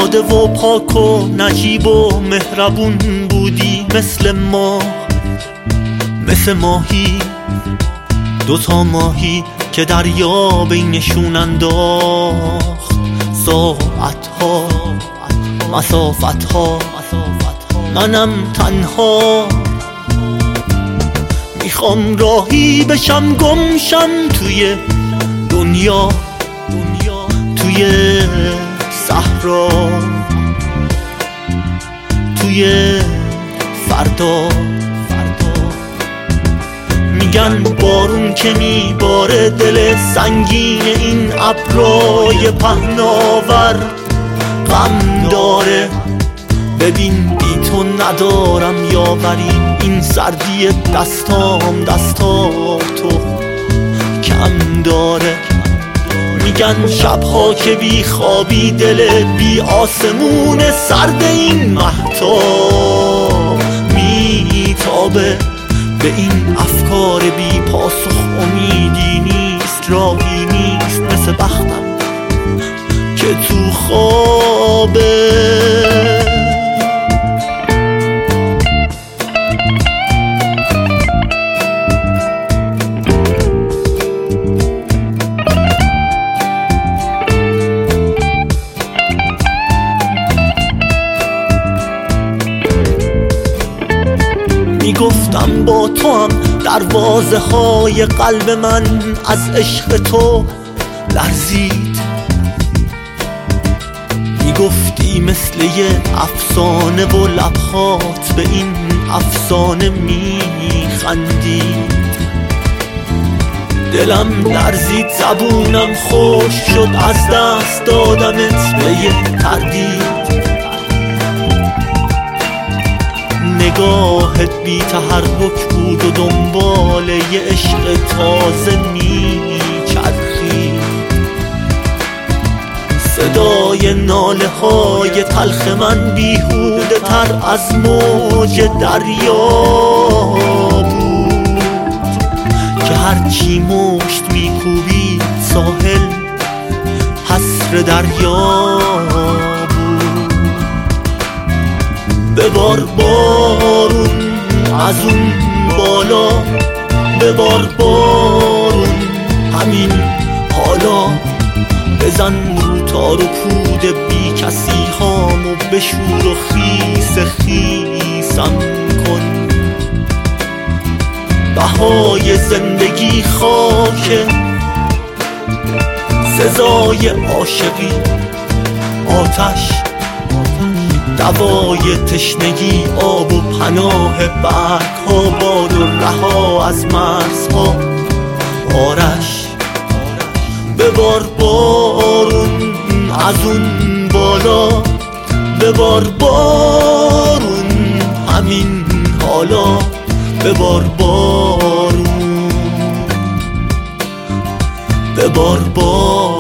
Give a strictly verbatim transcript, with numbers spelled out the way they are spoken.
ساده و پاک و نجیب و مهربون بودی، مثل ما، مثل ماهی، دوتا ماهی که دریا بینشون انداخت ساعتها، مسافتها. منم تنها میخوام راهی بشم، گمشم توی دنیا، توی صحرا، توی فردا. میگن بارون که میباره دل سنگین این ابرای پهناور غم داره. ببین بی تو ندارم یاوری، این سردی دستام دستا تو کم داره. میگن شبها که بی خوابی دل بی آسمون سرد این مهتاب میتابه. به این افکار بی پاسخ امیدی نیست، راهی نیست، مثل بختم که تو خوابه. میگفتم با تو هم دروازه های قلب من از عشق تو لرزید. میگفتی مثل یه افسانه و لبهات به این افسانه میخندید. دلم لرزید، زبونم خوش شد، از دست دادمت به یه تردید. نگاهت بی تحرک بود و دنبال یه عشق تازه میچرخید. صدای ناله های تلخ من بیهوده تر از موج دریا بود، که هرچی مشت میکوبید ساحل حسر دریا. ببار بارون از اون بالا، ببار بارون همین حالا. بزن رو تار و پود بی کسی هامو بشور و خیس خیسم کن. بهای زندگی خاکه، سزای عاشقی آتش، دوای تشنگی آب و پناه برگ ها، باد و رها از مرزها آرش. ببار بارون از اون بالا، ببار بارون همین حالا. ببار بارون، ببار بارون.